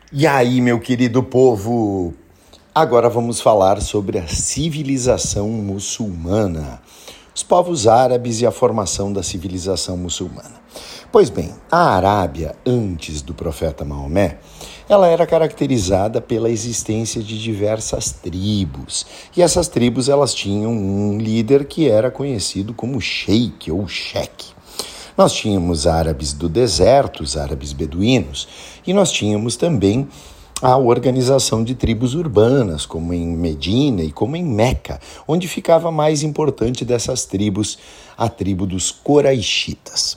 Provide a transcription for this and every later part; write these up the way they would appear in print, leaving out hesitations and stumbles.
E aí, meu querido povo, agora vamos falar sobre a civilização muçulmana, os povos árabes e a formação da civilização muçulmana. Pois bem, a Arábia, antes do profeta Maomé, ela era caracterizada pela existência de diversas tribos. E essas tribos, elas tinham um líder que era conhecido como sheik ou cheque. Nós tínhamos árabes do deserto, os árabes beduínos, e nós tínhamos também a organização de tribos urbanas, como em Medina e como em Meca, onde ficava mais importante dessas tribos, a tribo dos Coraixitas.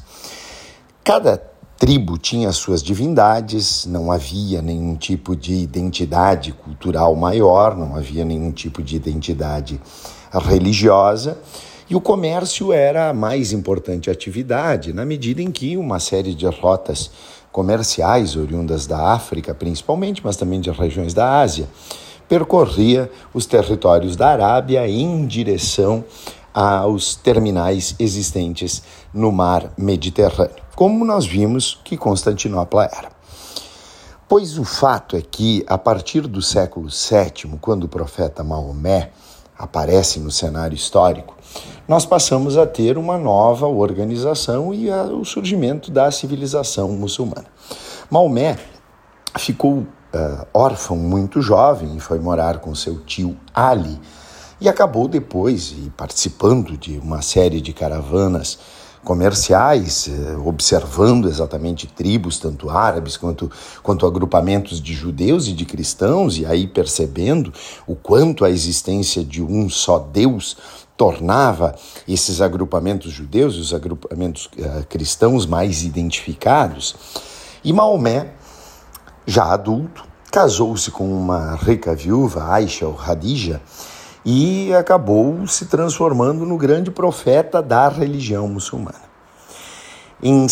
Cada tribo tinha suas divindades, não havia nenhum tipo de identidade cultural maior, não havia nenhum tipo de identidade religiosa, e o comércio era a mais importante atividade, na medida em que uma série de rotas comerciais oriundas da África, principalmente, mas também de regiões da Ásia, percorria os territórios da Arábia em direção aos terminais existentes no mar Mediterrâneo, como nós vimos que Constantinopla era. Pois o fato é que, a partir do século VII, quando o profeta Maomé aparece no cenário histórico, nós passamos a ter uma nova organização e o surgimento da civilização muçulmana. Maomé ficou órfão muito jovem e foi morar com seu tio Ali e acabou depois participando de uma série de caravanas comerciais, observando exatamente tribos, tanto árabes quanto agrupamentos de judeus e de cristãos, e aí percebendo o quanto a existência de um só Deus tornava esses agrupamentos judeus e os agrupamentos cristãos mais identificados. E Maomé, já adulto, casou-se com uma rica viúva, Aisha ou Hadija, e acabou se transformando no grande profeta da religião muçulmana. Em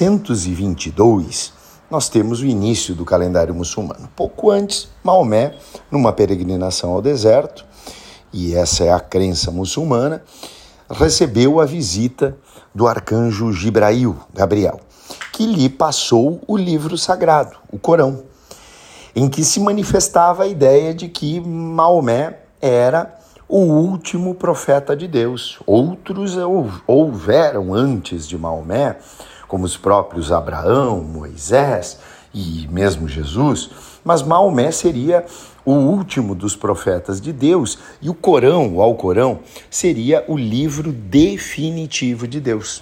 622, nós temos o início do calendário muçulmano. Pouco antes, Maomé, numa peregrinação ao deserto, e essa é a crença muçulmana, recebeu a visita do arcanjo Gabriel, que lhe passou o livro sagrado, o Corão, em que se manifestava a ideia de que Maomé era o último profeta de Deus. Outros houveram antes de Maomé, como os próprios Abraão, Moisés e mesmo Jesus, mas Maomé seria o último dos profetas de Deus, e o Corão, o Alcorão, seria o livro definitivo de Deus.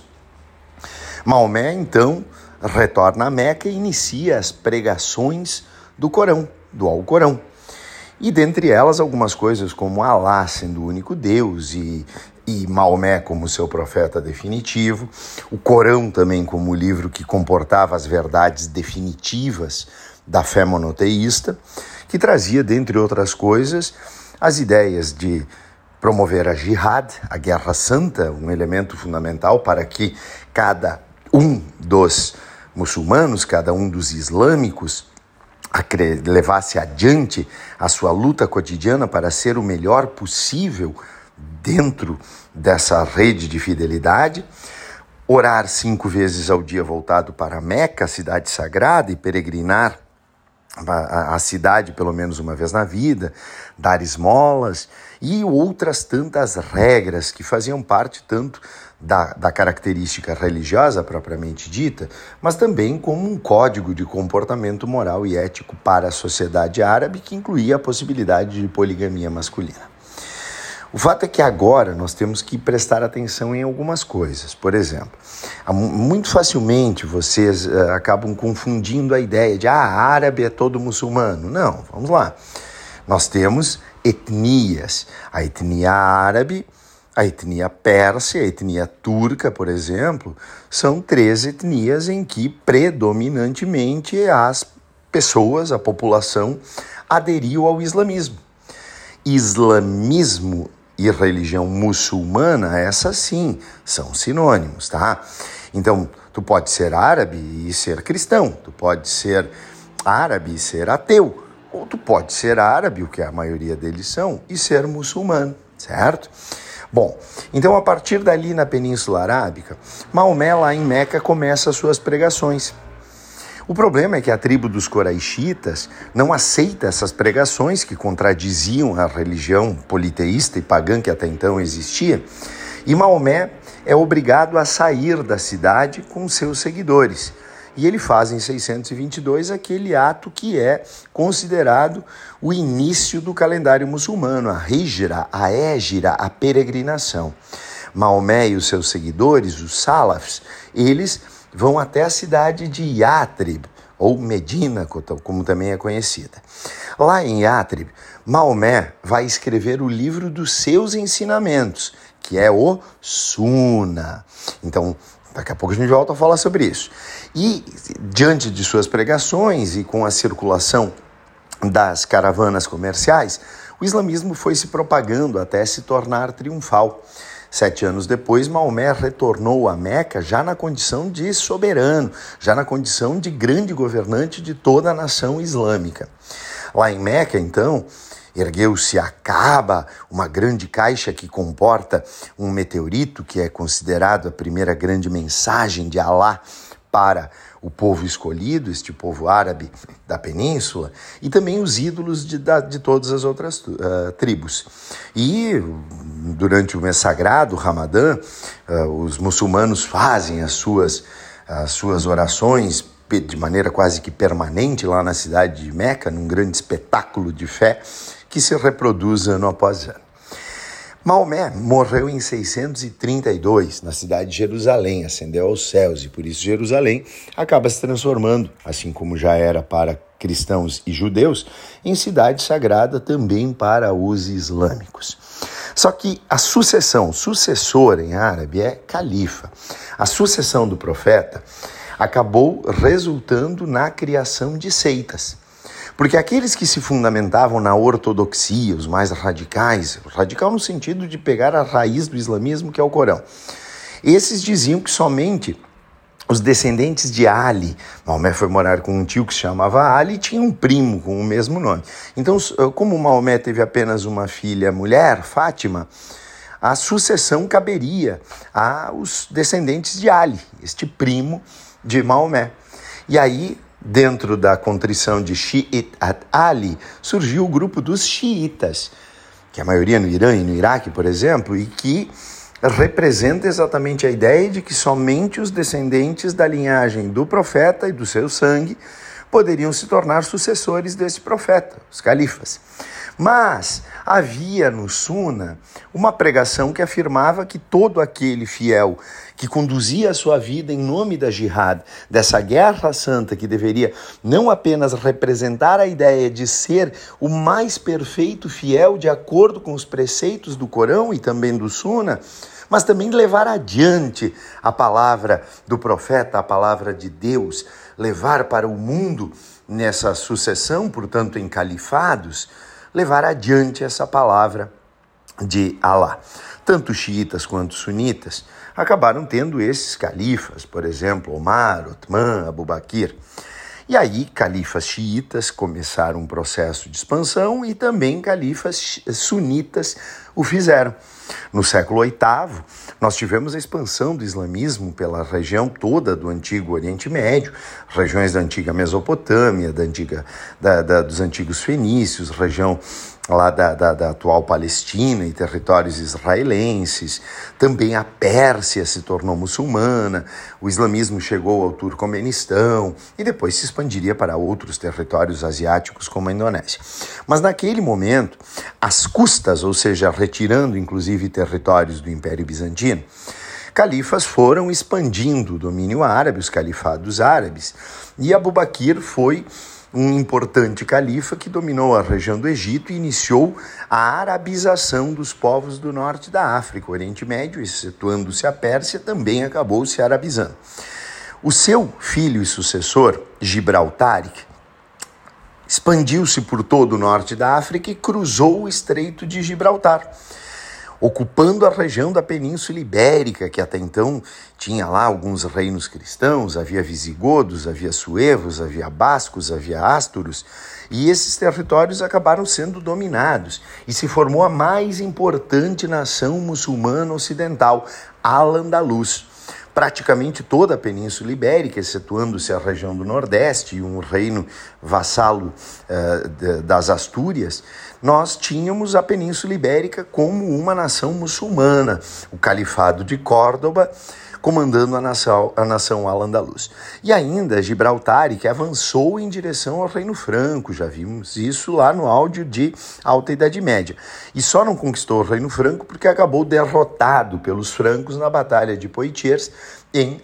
Maomé, então, retorna a Meca e inicia as pregações do Corão, do Alcorão. E dentre elas algumas coisas como Alá sendo o único Deus e Maomé como seu profeta definitivo, o Corão também como o livro que comportava as verdades definitivas da fé monoteísta, que trazia, dentre outras coisas, as ideias de promover a jihad, a guerra santa, um elemento fundamental para que cada um dos muçulmanos, cada um dos islâmicos, levasse adiante a sua luta cotidiana para ser o melhor possível dentro dessa rede de fidelidade, orar 5 vezes ao dia voltado para Meca, a cidade sagrada, e peregrinar a cidade pelo menos uma vez na vida, dar esmolas e outras tantas regras que faziam parte tanto da característica religiosa propriamente dita, mas também como um código de comportamento moral e ético para a sociedade árabe que incluía a possibilidade de poligamia masculina. O fato é que agora nós temos que prestar atenção em algumas coisas. Por exemplo, muito facilmente vocês acabam confundindo a ideia de árabe é todo muçulmano. Não, vamos lá. Nós temos etnias. A etnia árabe, a etnia persa, a etnia turca, por exemplo, são 3 etnias em que predominantemente as pessoas, a população, aderiu ao islamismo. Islamismo e religião muçulmana, essas sim, são sinônimos, tá? Então, tu pode ser árabe e ser cristão, tu pode ser árabe e ser ateu, ou tu pode ser árabe, o que a maioria deles são, e ser muçulmano, certo? Bom, então a partir dali na Península Arábica, Maomé lá em Meca começa as suas pregações. O problema é que a tribo dos Coraixitas não aceita essas pregações que contradiziam a religião politeísta e pagã que até então existia, e Maomé é obrigado a sair da cidade com seus seguidores. E ele faz em 622 aquele ato que é considerado o início do calendário muçulmano, a hijra, a égira, a peregrinação. Maomé e os seus seguidores, os salafs, eles vão até a cidade de Yatrib, ou Medina, como também é conhecida. Lá em Yatrib, Maomé vai escrever o livro dos seus ensinamentos, que é o Sunna. Então, daqui a pouco a gente volta a falar sobre isso. E, diante de suas pregações e com a circulação das caravanas comerciais, o islamismo foi se propagando até se tornar triunfal. 7 anos depois, Maomé retornou a Meca já na condição de soberano, já na condição de grande governante de toda a nação islâmica. Lá em Meca, então, ergueu-se a Kaaba, uma grande caixa que comporta um meteorito que é considerado a primeira grande mensagem de Alá para o povo escolhido, este povo árabe da península, e também os ídolos de todas as outras tribos. E durante o mês sagrado, o Ramadã, os muçulmanos fazem as suas orações de maneira quase que permanente lá na cidade de Meca, num grande espetáculo de fé que se reproduz ano após ano. Maomé morreu em 632 na cidade de Jerusalém, ascendeu aos céus, e por isso Jerusalém acaba se transformando, assim como já era para cristãos e judeus, em cidade sagrada também para os islâmicos. Só que a sucessor em árabe é califa. A sucessão do profeta acabou resultando na criação de seitas. Porque aqueles que se fundamentavam na ortodoxia, os mais radicais, radical no sentido de pegar a raiz do islamismo, que é o Corão, esses diziam que somente os descendentes de Ali, Maomé foi morar com um tio que se chamava Ali e tinha um primo com o mesmo nome. Então, como Maomé teve apenas uma filha mulher, Fátima, a sucessão caberia aos descendentes de Ali, este primo de Maomé. E aí, dentro da contrição de Shi'it Ali, surgiu o grupo dos xiitas, que a maioria no Irã e no Iraque, por exemplo, e que representa exatamente a ideia de que somente os descendentes da linhagem do profeta e do seu sangue poderiam se tornar sucessores desse profeta, os califas. Mas havia no Sunna uma pregação que afirmava que todo aquele fiel que conduzia a sua vida em nome da jihad, dessa guerra santa que deveria não apenas representar a ideia de ser o mais perfeito fiel de acordo com os preceitos do Corão e também do Sunna, mas também levar adiante a palavra do profeta, a palavra de Deus, levar para o mundo nessa sucessão, portanto em califados, levar adiante essa palavra de Alá. Tanto xiitas quanto sunitas acabaram tendo esses califas, por exemplo, Omar, Uthman, Abu Bakr. E aí, califas xiitas começaram um processo de expansão e também califas sunitas o fizeram. No século VIII, nós tivemos a expansão do islamismo pela região toda do antigo Oriente Médio, regiões da antiga Mesopotâmia, dos antigos fenícios, região lá da atual Palestina e territórios israelenses. Também a Pérsia se tornou muçulmana, o islamismo chegou ao Turcomenistão e depois se expandiria para outros territórios asiáticos como a Indonésia. Mas naquele momento, às custas, ou seja, retirando inclusive territórios do Império Bizantino, califas foram expandindo o domínio árabe, os califados árabes, e Abu Bakr foi um importante califa que dominou a região do Egito e iniciou a arabização dos povos do norte da África. O Oriente Médio, excetuando-se a Pérsia, também acabou se arabizando. O seu filho e sucessor, Gibraltar, expandiu-se por todo o norte da África e cruzou o Estreito de Gibraltar, ocupando a região da Península Ibérica, que até então tinha lá alguns reinos cristãos, havia visigodos, havia suevos, havia bascos, havia ásturos, e esses territórios acabaram sendo dominados, e se formou a mais importante nação muçulmana ocidental, Al-Andalus. praticamente toda a Península Ibérica, excetuando-se a região do Nordeste e um reino vassalo das Astúrias, nós tínhamos a Península Ibérica como uma nação muçulmana, o Califado de Córdoba, comandando a nação al-Andalus. E ainda Gibraltar, que avançou em direção ao Reino Franco, já vimos isso lá no áudio de Alta Idade Média. E só não conquistou o Reino Franco porque acabou derrotado pelos francos na Batalha de Poitiers em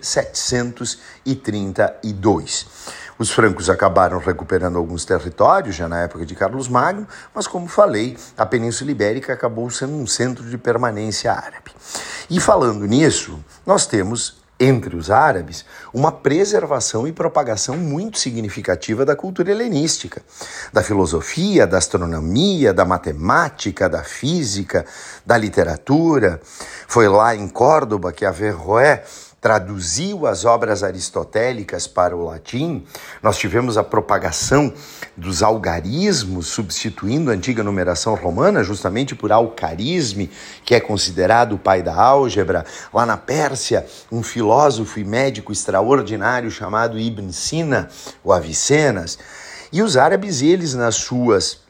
732. Os francos acabaram recuperando alguns territórios já na época de Carlos Magno, mas como falei, a Península Ibérica acabou sendo um centro de permanência árabe. E falando nisso, nós temos entre os árabes uma preservação e propagação muito significativa da cultura helenística, da filosofia, da astronomia, da matemática, da física, da literatura. Foi lá em Córdoba que Averroé traduziu as obras aristotélicas para o latim. Nós tivemos a propagação dos algarismos, substituindo a antiga numeração romana, justamente por alcarisme, que é considerado o pai da álgebra. Lá na Pérsia, um filósofo e médico extraordinário chamado Ibn Sina, o Avicennas. E os árabes, eles nas suas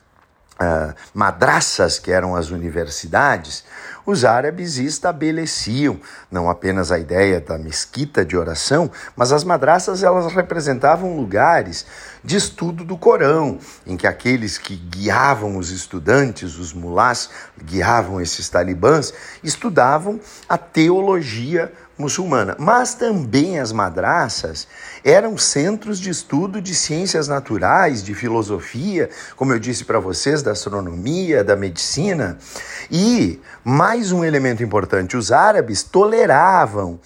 madraças, que eram as universidades, os árabes estabeleciam não apenas a ideia da mesquita de oração, mas as madraças elas representavam lugares de estudo do Corão, em que aqueles que guiavam os estudantes, os mulás, guiavam esses talibãs, estudavam a teologia muçulmana. Mas também as madraças eram centros de estudo de ciências naturais, de filosofia, como eu disse para vocês, da astronomia, da medicina. E, mais um elemento importante, os árabes toleravam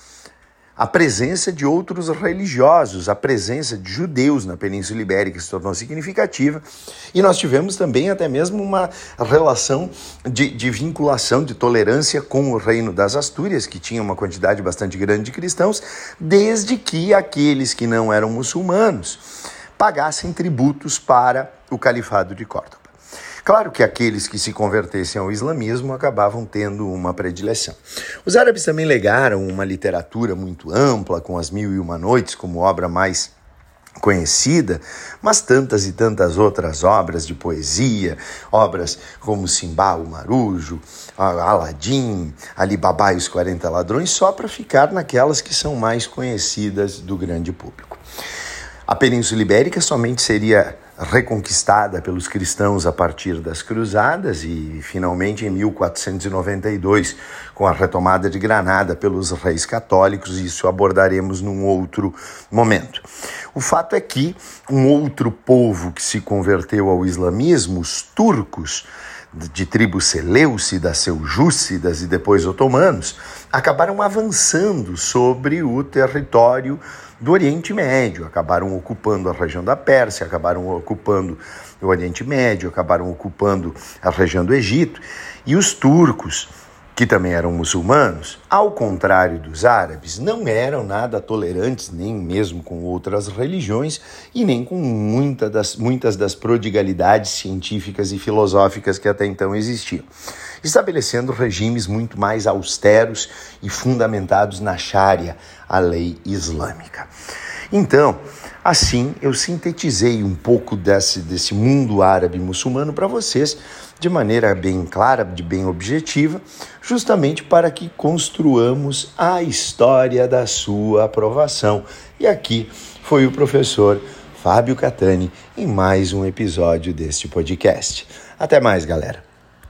a presença de outros religiosos, a presença de judeus na Península Ibérica se tornou significativa, e nós tivemos também até mesmo uma relação de vinculação, de tolerância com o reino das Astúrias, que tinha uma quantidade bastante grande de cristãos, desde que aqueles que não eram muçulmanos pagassem tributos para o Califado de Córdoba. Claro que aqueles que se convertessem ao islamismo acabavam tendo uma predileção. Os árabes também legaram uma literatura muito ampla, com as Mil e Uma Noites como obra mais conhecida, mas tantas e tantas outras obras de poesia, obras como Simbá o Marujo, Aladim, Ali Babá e os 40 Ladrões, só para ficar naquelas que são mais conhecidas do grande público. A Península Ibérica somente seria reconquistada pelos cristãos a partir das Cruzadas e, finalmente, em 1492, com a retomada de Granada pelos reis católicos. Isso abordaremos num outro momento. O fato é que um outro povo que se converteu ao islamismo, os turcos, de tribos seleucidas, seljúcidas e depois otomanos, acabaram avançando sobre o território do Oriente Médio, acabaram ocupando a região da Pérsia, acabaram ocupando o Oriente Médio, acabaram ocupando a região do Egito, e os turcos, que também eram muçulmanos, ao contrário dos árabes, não eram nada tolerantes, nem mesmo com outras religiões e nem com muitas das prodigalidades científicas e filosóficas que até então existiam, estabelecendo regimes muito mais austeros e fundamentados na Sharia, a lei islâmica. Então, assim, eu sintetizei um pouco desse mundo árabe muçulmano para vocês, de maneira bem clara, bem objetiva, justamente para que construamos a história da sua aprovação. E aqui foi o professor Fábio Catani em mais um episódio deste podcast. Até mais, galera!